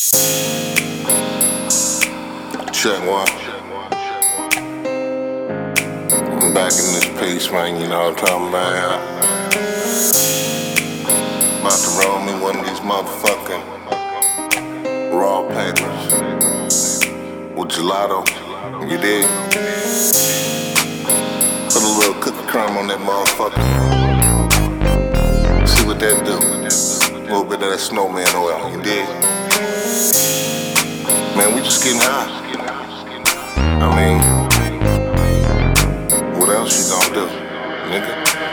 Check one. I'm back in this piece, man, you know what I'm talking about. About to roll me one of these motherfucking raw papers with gelato, you dig? Put a little cookie crumb on that motherfucker. See what that do. A little bit of that snowman oil, you dig? Man, we just getting high. I mean, what else you gonna do, nigga?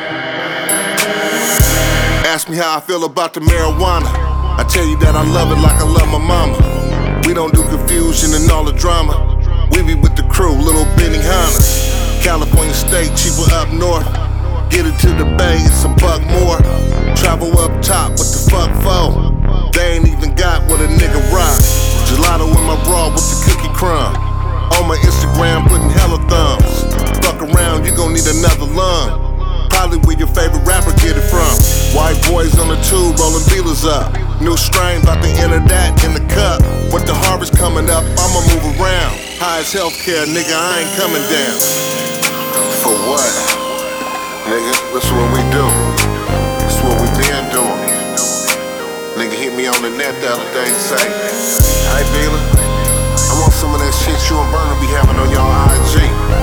Ask me how I feel about the marijuana. I tell you that I love it like I love my mama. We don't do confusion and all the drama. We be with the crew, little Benny Hannas. California State, cheaper up north. Get it to the bay, it's a buck more. Travel up top, what the fuck for? They ain't even got what a nigga rock. Gelato in my bra with the cookie crumb. On my Instagram putting hella thumbs. Fuck around, you gon' need another lung. Probably where your favorite rapper get it from. White boys on the tube rolling dealers up. New strain, about to enter that in the cup. With the harvest coming up, I'ma move around. High as healthcare, nigga, I ain't coming down. For what? Nigga, this is what we do. This is what we been doing. Nigga hit me on the net the other day and say, "Hey dealer, I want some of that shit you and Burner be having on your IG."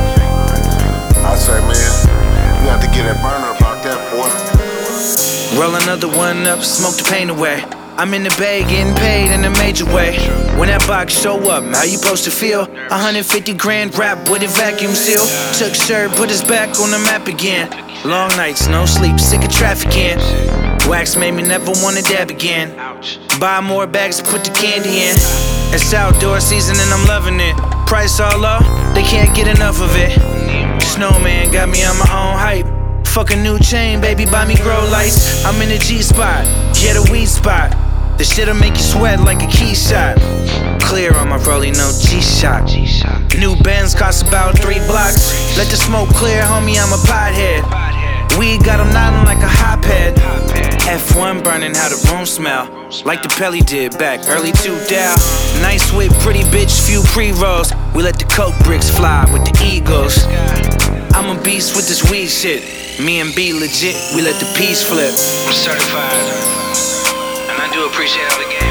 I say, man, you got to get that Burner about that, boy. Roll another one up, smoke the pain away. I'm in the bay, getting paid in a major way. When that box show up, how you supposed to feel? 150 grand rap with a vacuum seal. Took shirt, put his back on the map again. Long nights, no sleep, sick of trafficking. Wax made me never wanna dab again. Buy more bags to put the candy in. It's outdoor season and I'm loving it. Price all low, they can't get enough of it. Snowman got me on my own hype. Fuck a new chain, baby, buy me grow lights. I'm in the G-spot, yeah, the weed spot. The shit'll make you sweat like a key shot. Clear on my rollie, no G-shot. New Benz cost about 3 blocks. Let the smoke clear, homie, I'm a pothead. Weed got him nodding like a hotpad. F1 burning how the room smell. Like the Pelly did back early 2000. Nice whip, pretty bitch, few pre-rolls. We let the coke bricks fly with the Eagles. I'm a beast with this weed shit. Me and B legit, we let the peace flip. I'm certified, and I do appreciate all the game.